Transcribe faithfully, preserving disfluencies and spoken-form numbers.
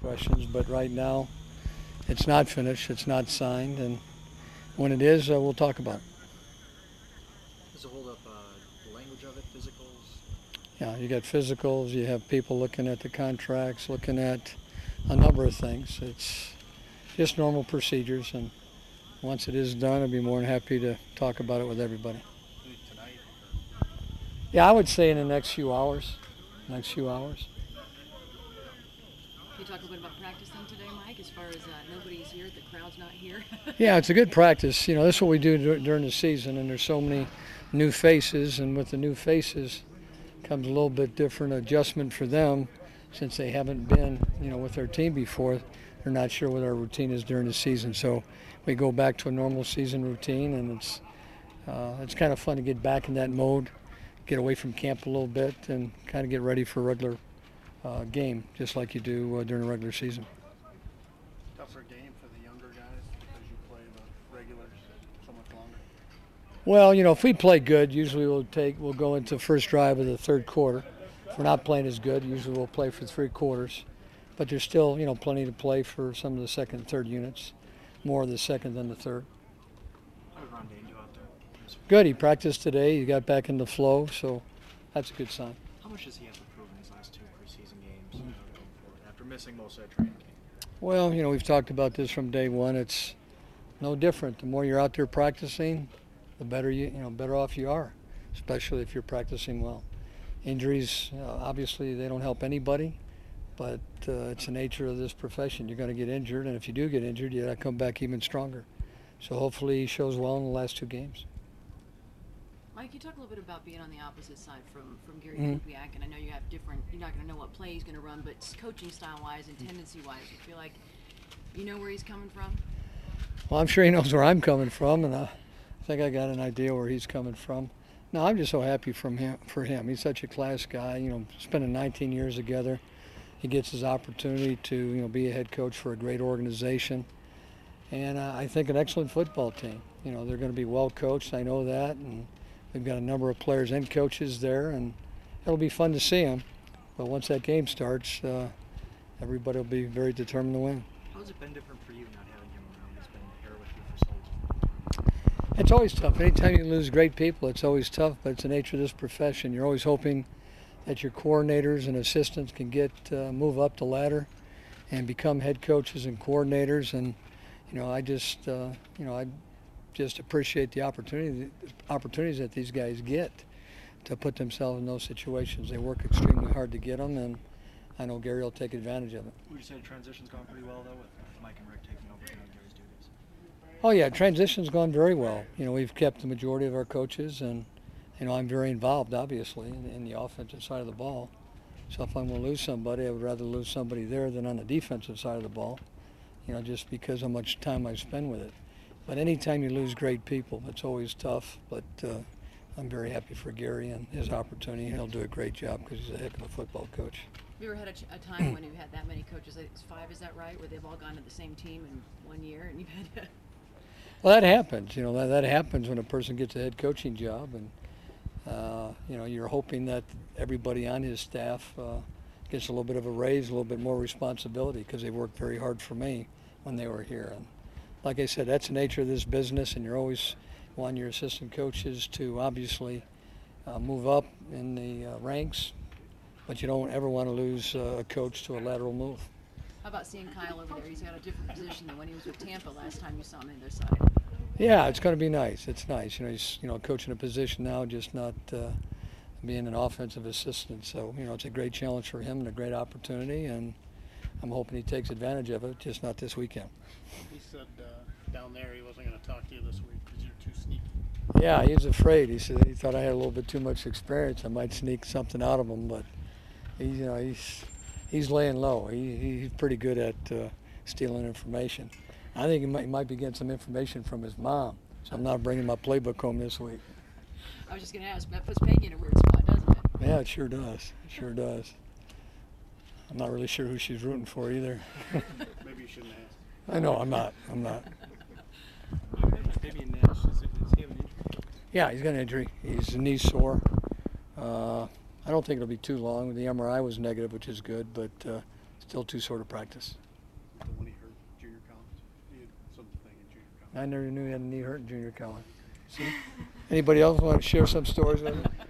questions, but right now it's not finished, it's not signed, and when it is, uh, we'll talk about it. Does it hold up uh, the language of it, physicals? Yeah, you got physicals, you have people looking at the contracts, looking at a number of things. It's just normal procedures, and once it is done, I'd be more than happy to talk about it with everybody. Tonight? Yeah, I would say in the next few hours, next few hours. Can you talk a little bit about practicing today, Mike, as far as uh, nobody's here, the crowd's not here? Yeah, it's a good practice. You know, this is what we do dur- during the season, and there's so many new faces, and with the new faces comes a little bit different adjustment for them since they haven't been, you know, with their team before. They're not sure what our routine is during the season, so we go back to a normal season routine, and it's uh, it's kind of fun to get back in that mode, get away from camp a little bit, and kind of get ready for a regular uh, game, just like you do uh, during a regular season. Tougher game for the younger guys because you play the regulars so much longer? Well, you know, if we play good, usually we'll take we'll go into first drive of the third quarter. If we're not playing as good, usually we'll play for three quarters. But there's still, you know, plenty to play for some of the second and third units, more of the second than the third. How did Rondé do out there? Good. He practiced today. He got back in the flow, so that's a good sign. How much does he have to prove in his last two preseason games uh, going forward after missing most of that training camp? Well, you know, we've talked about this from day one. It's no different. The more you're out there practicing, the better you, you know, better off you are, especially if you're practicing well. Injuries, uh, obviously, they don't help anybody, but uh, it's the nature of this profession. You're going to get injured, and if you do get injured, you got to come back even stronger. So hopefully he shows well in the last two games. Mike, you talk a little bit about being on the opposite side from, from Gary Mhm. Kubiak, and I know you have different, you're not going to know what play he's going to run, but coaching style-wise and tendency-wise, you feel like you know where he's coming from? Well, I'm sure he knows where I'm coming from, and uh, I think I got an idea where he's coming from. No, I'm just so happy from him, for him. He's such a class guy, you know, spending nineteen years together. He gets his opportunity to, you know, be a head coach for a great organization. And uh, I think an excellent football team. You know, they're going to be well coached, I know that, and we've got a number of players and coaches there, and it'll be fun to see them. But once that game starts, uh, everybody will be very determined to win. How's it been different for you not having him around? He's been here with you for so long. It's always tough. Anytime you lose great people, it's always tough, but it's the nature of this profession. You're always hoping that your coordinators and assistants can get uh, move up the ladder and become head coaches and coordinators. And you know, I just uh, you know I just appreciate the opportunity opportunities that these guys get to put themselves in those situations. They work extremely hard to get them, and I know Gary will take advantage of it. Would you say the transition's gone pretty well though, with Mike and Rick taking over doing Gary's duties? Oh yeah, transition's gone very well. You know, we've kept the majority of our coaches, and you know, I'm very involved, obviously, in, in the offensive side of the ball. So if I'm going to lose somebody, I would rather lose somebody there than on the defensive side of the ball, you know, just because how much time I spend with it. But anytime you lose great people, it's always tough. But uh, I'm very happy for Gary and his opportunity. He'll do a great job because he's a heck of a football coach. Have you ever had a, ch- a time when you've had that many coaches? I think it's five, is that right? Where they've all gone to the same team in one year, and you've had to... Well, that happens. You know, that, that happens when a person gets a head coaching job, and uh, you know, you're hoping that everybody on his staff uh, gets a little bit of a raise, a little bit more responsibility, because they worked very hard for me when they were here. And like I said, that's the nature of this business, and you're always want your assistant coaches to obviously uh, move up in the uh, ranks, but you don't ever want to lose uh, a coach to a lateral move. How about seeing Kyle over there? He's got a different position than when he was with Tampa last time you saw him on the other side. Yeah, it's going to be nice. It's nice. You know, he's you know coaching a position now, just not uh, being an offensive assistant. So you know, it's a great challenge for him and a great opportunity, and I'm hoping he takes advantage of it. Just not this weekend. He said uh, down there he wasn't going to talk to you this week because you're too sneaky. Yeah, he was afraid. He said he thought I had a little bit too much experience. I might sneak something out of him, but he's you know he's he's laying low. He he's pretty good at uh, stealing information. I think he might, he might be getting some information from his mom, so I'm not bringing my playbook home this week. I was just going to ask, that puts Peggy in a weird spot, doesn't it? Yeah, it sure does. It sure does. I'm not really sure who she's rooting for either. Maybe you shouldn't ask. I know, I'm not. I'm not. Fabian Nash, is, it, is he have an injury? Yeah, he's got an injury. He's knee sore. Uh, I don't think it'll be too long. The M R I was negative, which is good, but uh, Still too sore to practice. The one he hurt junior college. He had something in junior college. I never knew he had a knee hurt in junior college. See? Anybody else want to share some stories with me?